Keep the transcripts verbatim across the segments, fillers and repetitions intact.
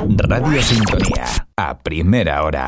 Radio Sintonía, a primera hora.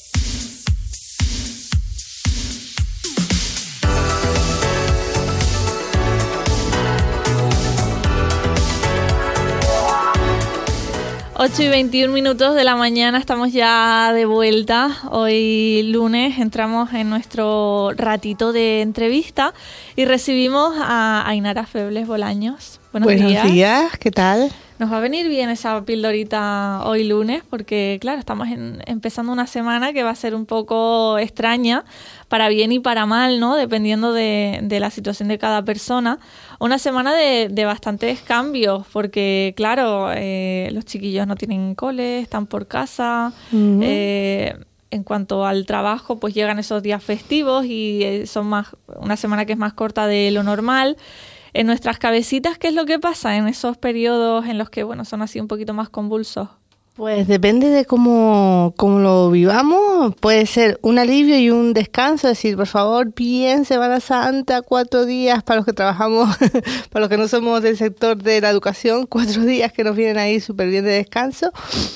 ocho y veintiún minutos de la mañana, estamos ya de vuelta. Hoy lunes entramos en nuestro ratito de entrevista y recibimos a Ainara Febles Bolaños. Buenos, Buenos días. días, ¿qué tal? Nos va a venir bien esa pildorita hoy lunes porque, claro, estamos en, empezando una semana que va a ser un poco extraña, para bien y para mal, ¿no? Dependiendo de, de la situación de cada persona. Una semana de, de bastantes cambios porque, claro, eh, los chiquillos no tienen cole, están por casa. Uh-huh. Eh, en cuanto al trabajo, pues llegan esos días festivos y eh, son más una semana que es más corta de lo normal. En nuestras cabecitas, ¿qué es lo que pasa en esos periodos en los que, bueno, son así un poquito más convulsos? Pues depende de cómo, cómo lo vivamos. Puede ser un alivio y un descanso, decir, por favor, bien Semana Santa, cuatro días para los que trabajamos, para los que no somos del sector de la educación, cuatro días que nos vienen ahí súper bien de descanso.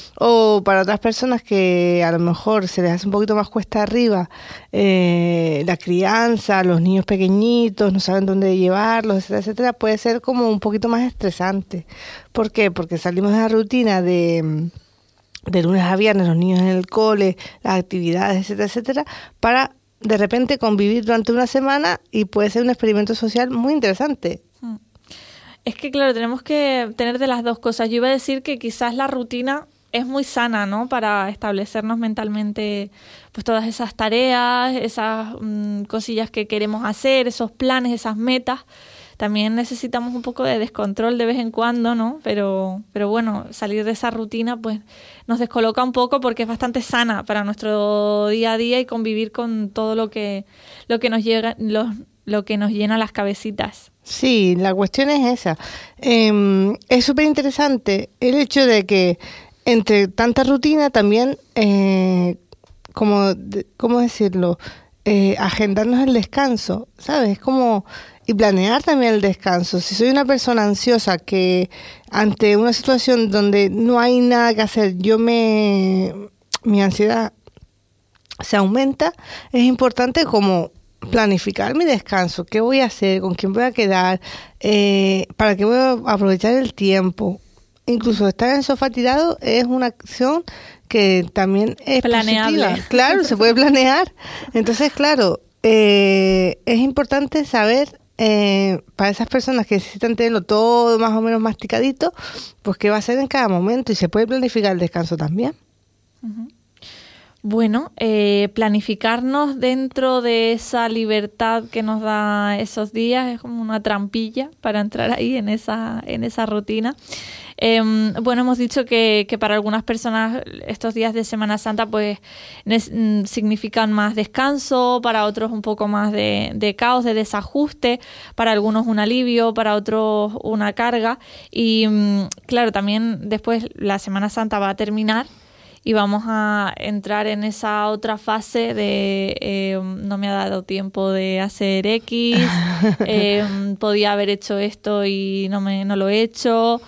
O para otras personas que a lo mejor se les hace un poquito más cuesta arriba eh, la crianza, los niños pequeñitos, no saben dónde llevarlos, etcétera, etcétera, puede ser como un poquito más estresante. ¿Por qué? Porque salimos de la rutina de... de lunes a viernes, los niños en el cole, las actividades, etcétera, etcétera, para de repente convivir durante una semana y puede ser un experimento social muy interesante. Es que, claro, tenemos que tener de las dos cosas. Yo iba a decir que quizás la rutina es muy sana, ¿no? Para establecernos mentalmente pues todas esas tareas, esas mmm, cosillas que queremos hacer, esos planes, esas metas. También necesitamos un poco de descontrol de vez en cuando, ¿no? Pero, pero bueno, salir de esa rutina pues nos descoloca un poco porque es bastante sana para nuestro día a día y convivir con todo lo que, lo que nos llega, lo, lo que nos llena las cabecitas. Sí, la cuestión es esa. Eh, es súper interesante el hecho de que entre tanta rutina también, eh, como, ¿cómo decirlo? Eh, agendarnos el descanso, ¿sabes? Es como... Y planear también el descanso. Si soy una persona ansiosa que ante una situación donde no hay nada que hacer, yo me mi ansiedad se aumenta, es importante como planificar mi descanso. ¿Qué voy a hacer? ¿Con quién voy a quedar? Eh, ¿Para qué voy a aprovechar el tiempo? Incluso estar en el sofá tirado es una acción que también es planeable. Positiva. Claro, se puede planear. Entonces, claro, eh, es importante saber... Eh, para esas personas que necesitan tenerlo todo más o menos masticadito, pues qué va a hacer en cada momento y se puede planificar el descanso también. Uh-huh. Bueno, eh, planificarnos dentro de esa libertad que nos da esos días es como una trampilla para entrar ahí en esa en esa rutina. Eh, bueno, hemos dicho que, que para algunas personas estos días de Semana Santa pues ne- significan más descanso, para otros un poco más de, de caos, de desajuste, para algunos un alivio, para otros una carga. Y claro, también después la Semana Santa va a terminar y vamos a entrar en esa otra fase de eh, no me ha dado tiempo de hacer X, eh, podía haber hecho esto y no me no lo he hecho,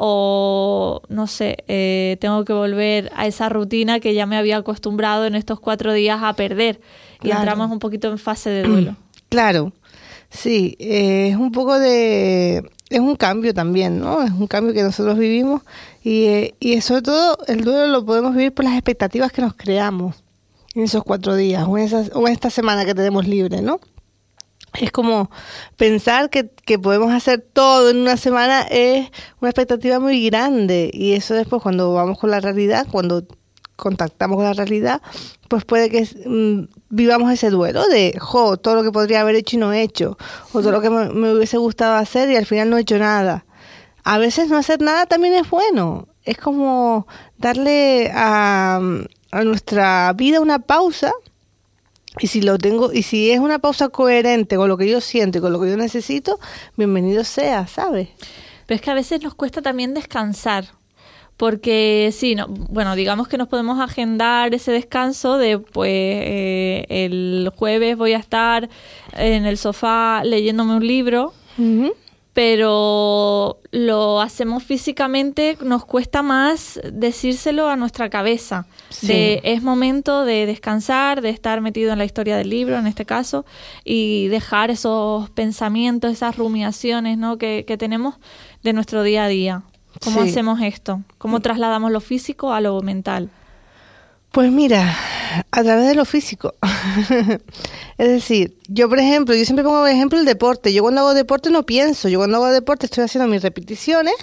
o no sé, eh, tengo que volver a esa rutina que ya me había acostumbrado en estos cuatro días a perder. Y claro, entramos un poquito en fase de duelo. Claro, sí, eh, es un poco de... Es un cambio también, ¿no? Es un cambio que nosotros vivimos y, eh, y sobre todo el duelo lo podemos vivir por las expectativas que nos creamos en esos cuatro días o en, esas, o en esta semana que tenemos libre, ¿no? Es como pensar que, que podemos hacer todo en una semana es una expectativa muy grande y eso después cuando vamos con la realidad, cuando contactamos con la realidad, pues puede que mmm, vivamos ese duelo de, jo, todo lo que podría haber hecho y no he hecho, o todo lo que me, me hubiese gustado hacer y al final no he hecho nada. A veces no hacer nada también es bueno, es como darle a, a nuestra vida una pausa. Y si lo tengo, y si es una pausa coherente con lo que yo siento y con lo que yo necesito, bienvenido sea, ¿sabes? Pero es que a veces nos cuesta también descansar. Porque sí, no, bueno, digamos que nos podemos agendar ese descanso de, pues, eh, el jueves voy a estar en el sofá leyéndome un libro, uh-huh. pero lo hacemos físicamente, nos cuesta más decírselo a nuestra cabeza. Sí. De, es momento de descansar, de estar metido en la historia del libro, en este caso, y dejar esos pensamientos, esas rumiaciones, ¿no? que, que tenemos de nuestro día a día. ¿Cómo Sí. hacemos esto? ¿Cómo trasladamos lo físico a lo mental? Pues mira, a través de lo físico. Es decir, yo por ejemplo, yo siempre pongo de ejemplo el deporte. Yo cuando hago deporte no pienso. Yo cuando hago deporte estoy haciendo mis repeticiones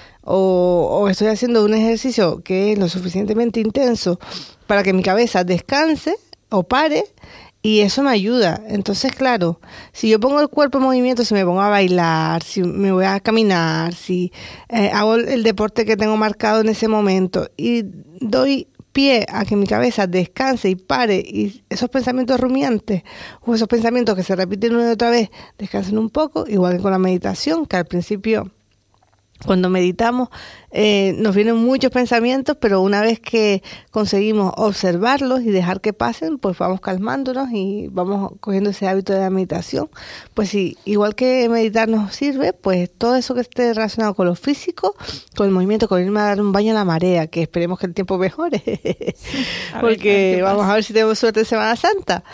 o, o estoy haciendo un ejercicio que es lo suficientemente intenso para que mi cabeza descanse o pare, y eso me ayuda. Entonces, claro, si yo pongo el cuerpo en movimiento, si me pongo a bailar, si me voy a caminar, si eh, hago el deporte que tengo marcado en ese momento y doy pie a que mi cabeza descanse y pare, y esos pensamientos rumiantes o esos pensamientos que se repiten una y otra vez descansen un poco, igual que con la meditación, que al principio cuando meditamos eh, nos vienen muchos pensamientos, pero una vez que conseguimos observarlos y dejar que pasen, pues vamos calmándonos y vamos cogiendo ese hábito de la meditación. Pues sí, igual que meditar nos sirve, pues todo eso que esté relacionado con lo físico, con el movimiento, con irme a dar un baño a la marea, que esperemos que el tiempo mejore, A ver, porque a ver qué vamos pasa. a ver si tenemos suerte en Semana Santa,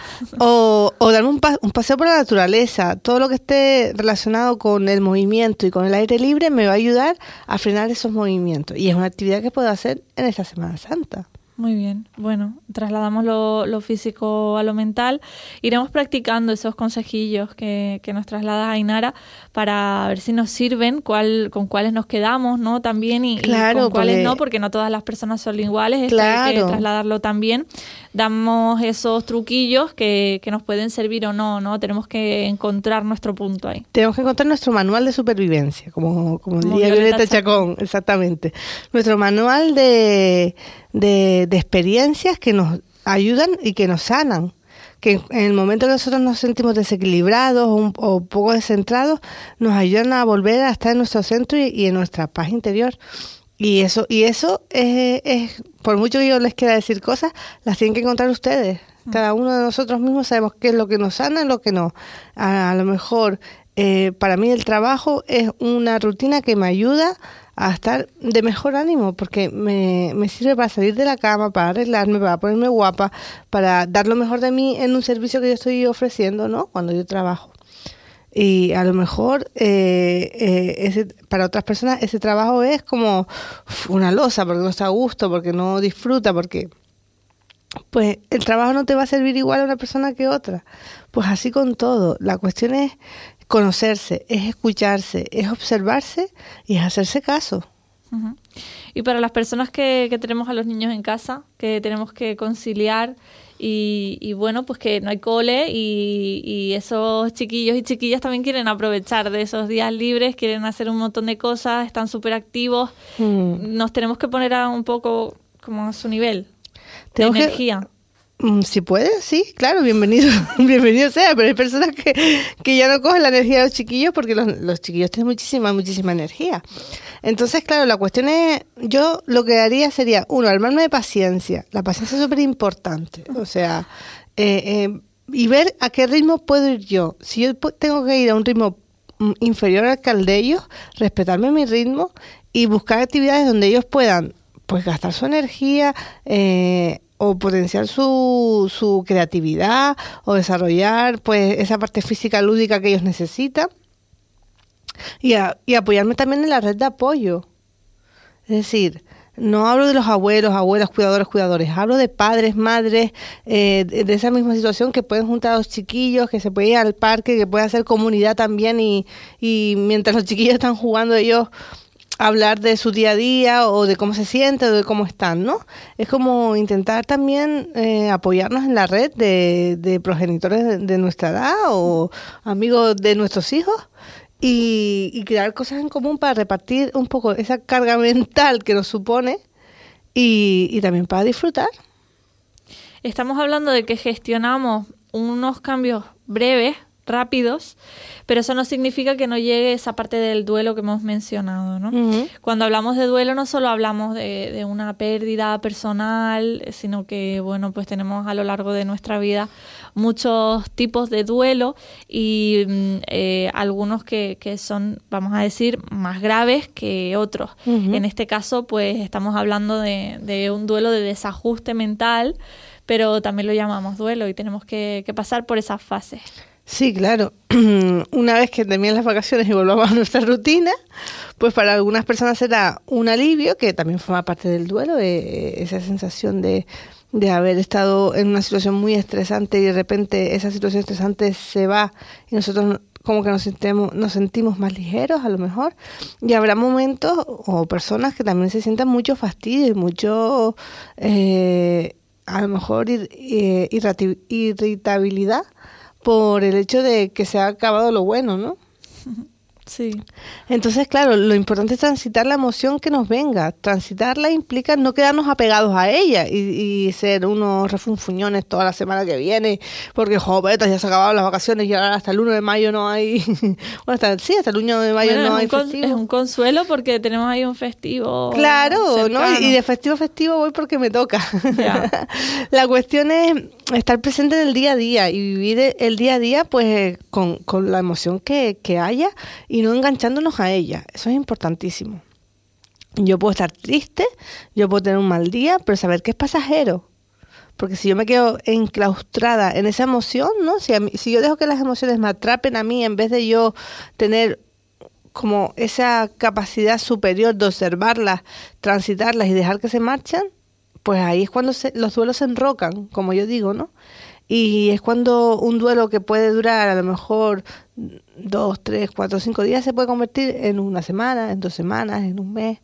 o, o darme un, pa- un paseo por la naturaleza. Todo lo que esté relacionado con el movimiento y con el aire libre me va a ayudar a frenar esos movimientos, y es una actividad que puedo hacer en esta Semana Santa. Muy bien. Bueno, trasladamos lo, lo físico a lo mental. Iremos practicando esos consejillos que, que nos traslada Ainara para ver si nos sirven, cuál, con cuáles nos quedamos, ¿no? También y, Claro, y con cuáles porque- no, porque no todas las personas son iguales. Esto hay que Claro. trasladarlo también. Damos esos truquillos que, que nos pueden servir o no, ¿no? Tenemos que encontrar nuestro punto ahí. Tenemos que encontrar nuestro manual de supervivencia, como, como Como diría Violeta Violeta Chacón, exactamente. Nuestro manual de, de, de experiencias que nos ayudan y que nos sanan. Que en el momento que nosotros nos sentimos desequilibrados o, un- o poco descentrados, nos ayudan a volver a estar en nuestro centro y, y en nuestra paz interior. Y eso, y eso es, es, por mucho que yo les quiera decir cosas, las tienen que encontrar ustedes. Cada uno de nosotros mismos sabemos qué es lo que nos sana y lo que no. A, a lo mejor, eh, para mí el trabajo es una rutina que me ayuda a estar de mejor ánimo, porque me, me sirve para salir de la cama, para arreglarme, para ponerme guapa, para dar lo mejor de mí en un servicio que yo estoy ofreciendo, ¿no? Cuando yo trabajo. Y a lo mejor eh, eh, ese, para otras personas ese trabajo es como uf, una losa, porque no está a gusto, porque no disfruta, porque pues el trabajo no te va a servir igual a una persona que otra. Pues así con todo. La cuestión es conocerse, es escucharse, es observarse y es hacerse caso. Ujú. Y para las personas que, que tenemos a los niños en casa, que tenemos que conciliar y, y bueno, pues que no hay cole y, y esos chiquillos y chiquillas también quieren aprovechar de esos días libres, quieren hacer un montón de cosas, están súper activos. Mm. Nos tenemos que poner a un poco como a su nivel de Tenemos que- energía. Mm, Si puedes, sí, claro, bienvenido, bienvenido sea, pero hay personas que, que ya no cogen la energía de los chiquillos porque los, los chiquillos tienen muchísima, muchísima energía. Entonces, claro, la cuestión es, yo lo que haría sería, uno, armarme de paciencia. La paciencia es súper importante, o sea, eh, eh, y ver a qué ritmo puedo ir yo. Si yo pu- tengo que ir a un ritmo mm, inferior al que al de ellos, respetarme mi ritmo y buscar actividades donde ellos puedan, pues, gastar su energía, eh, o potenciar su, su creatividad, o desarrollar pues esa parte física lúdica que ellos necesitan, y, a- y apoyarme también en la red de apoyo. Es decir, no hablo de los abuelos, abuelas, cuidadores, cuidadores, hablo de padres, madres, eh, de, de esa misma situación, que pueden juntar a los chiquillos, que se puede ir al parque, que puede hacer comunidad también, y, y mientras los chiquillos están jugando, ellos hablar de su día a día o de cómo se siente o de cómo están, ¿no? Es como intentar también eh, apoyarnos en la red de, de progenitores de, de nuestra edad o amigos de nuestros hijos, y, y crear cosas en común para repartir un poco esa carga mental que nos supone, y, y también para disfrutar. Estamos hablando de que gestionamos unos cambios breves rápidos, pero eso no significa que no llegue esa parte del duelo que hemos mencionado, ¿no? Uh-huh. Cuando hablamos de duelo no solo hablamos de, de una pérdida personal, sino que, bueno, pues tenemos a lo largo de nuestra vida muchos tipos de duelo y eh, algunos que, que son, vamos a decir, más graves que otros. Uh-huh. En este caso, pues estamos hablando de, de un duelo de desajuste mental, pero también lo llamamos duelo y tenemos que, que pasar por esas fases. Sí, claro. Una vez que terminen las vacaciones y volvamos a nuestra rutina, pues para algunas personas será un alivio, que también forma parte del duelo, eh, esa sensación de, de haber estado en una situación muy estresante y de repente esa situación estresante se va y nosotros como que nos sentimos, nos sentimos más ligeros a lo mejor. Y habrá momentos o personas que también se sientan mucho fastidio y mucho, eh, a lo mejor, ir, eh, irrati- irritabilidad por el hecho de que se ha acabado lo bueno, ¿no? Sí. Entonces, claro, lo importante es transitar la emoción que nos venga. Transitarla implica no quedarnos apegados a ella y, y ser unos refunfuñones toda la semana que viene, porque, joder, ya se acabaron las vacaciones y ahora hasta el uno de mayo no hay... bueno, hasta, sí, hasta el uno de mayo bueno, no hay con, festivo. Es un consuelo porque tenemos ahí un festivo Claro, cercano. ¿no? Y de festivo a festivo voy porque me toca. Ya. La cuestión es estar presente en el día a día y vivir el día a día pues con, con la emoción que, que haya y no enganchándonos a ella. Eso es importantísimo. Yo puedo estar triste, yo puedo tener un mal día, pero saber que es pasajero. Porque si yo me quedo enclaustrada en esa emoción, ¿no? Si, a mí, si yo dejo que las emociones me atrapen a mí en vez de yo tener como esa capacidad superior de observarlas, transitarlas y dejar que se marchan, pues ahí es cuando se, los duelos se enrocan, como yo digo, ¿no? Y es cuando un duelo que puede durar a lo mejor dos, tres, cuatro, cinco días se puede convertir en una semana, en dos semanas, en un mes.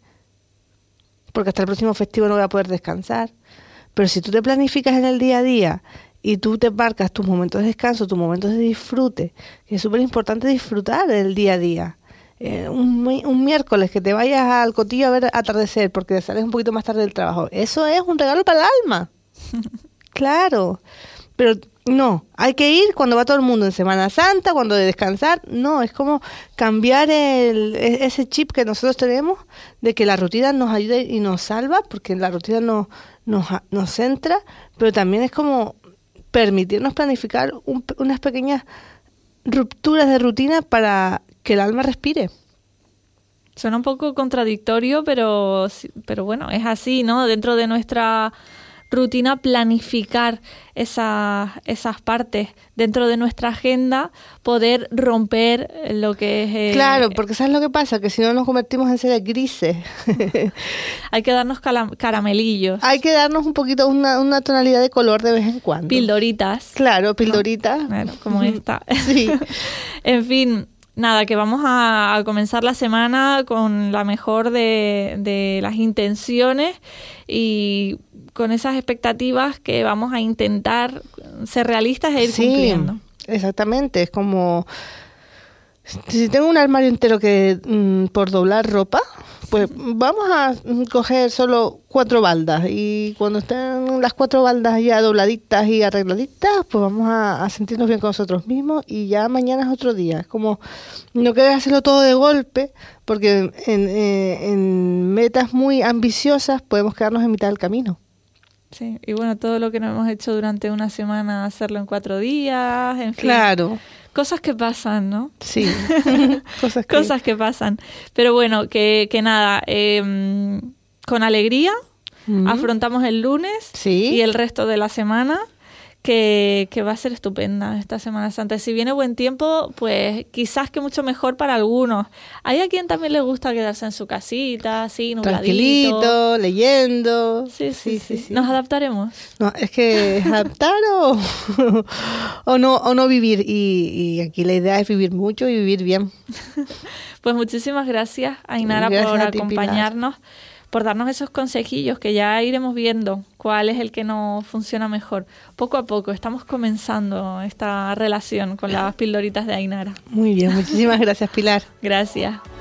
Porque hasta el próximo festivo no voy a poder descansar. Pero si tú te planificas en el día a día y tú te marcas tus momentos de descanso, tus momentos de disfrute, que es súper importante disfrutar el día a día. Eh, un, un miércoles que te vayas al Cotillo a ver atardecer porque sales un poquito más tarde del trabajo. Eso es un regalo para el alma. Claro. Pero no, hay que ir cuando va todo el mundo en Semana Santa, cuando de descansar. No, es como cambiar el, ese chip que nosotros tenemos de que la rutina nos ayuda y nos salva, porque la rutina nos, nos, nos centra, pero también es como permitirnos planificar un, unas pequeñas rupturas de rutina para que el alma respire. Suena un poco contradictorio, pero, pero bueno, es así, ¿no? Dentro de nuestra rutina, planificar esas, esas partes dentro de nuestra agenda, poder romper lo que es... Eh, claro, porque ¿sabes lo que pasa? Que si no nos convertimos en seres grises. Hay que darnos cala- caramelillos. Hay que darnos un poquito, una, una tonalidad de color de vez en cuando. Pildoritas. Claro, pildoritas. ¿No? Bueno, como esta. Sí. En fin... Nada, que vamos a, a comenzar la semana con la mejor de, de las intenciones y con esas expectativas que vamos a intentar ser realistas e ir sí, cumpliendo. Exactamente, es como... Si tengo un armario entero que mmm, por doblar ropa, pues vamos a coger solo cuatro baldas y cuando estén las cuatro baldas ya dobladitas y arregladitas, pues vamos a, a sentirnos bien con nosotros mismos y ya mañana es otro día. Es como no querer hacerlo todo de golpe, porque en, eh, en metas muy ambiciosas podemos quedarnos en mitad del camino. Sí, y bueno, todo lo que no hemos hecho durante una semana, hacerlo en cuatro días, en fin. Claro. Cosas que pasan, ¿no? Sí, cosas que... Cosas que pasan. Pero bueno, que, que nada, eh, con alegría mm. afrontamos el lunes sí. y el resto de la semana, que, que va a ser estupenda esta Semana Santa. Si viene buen tiempo, pues quizás que mucho mejor para algunos. Hay a quien también le gusta quedarse en su casita, así, nubladito. Tranquilito, leyendo. Sí sí, sí, sí, sí. ¿Nos adaptaremos? No, es que adaptar o, o, no, o no vivir. Y, y aquí la idea es vivir mucho y vivir bien. Pues muchísimas gracias, Ainara, gracias por a ti, acompañarnos. Pilar. Por darnos esos consejillos que ya iremos viendo cuál es el que nos funciona mejor. Poco a poco estamos comenzando esta relación con las pildoritas de Ainara. Muy bien, muchísimas gracias, Pilar. Gracias.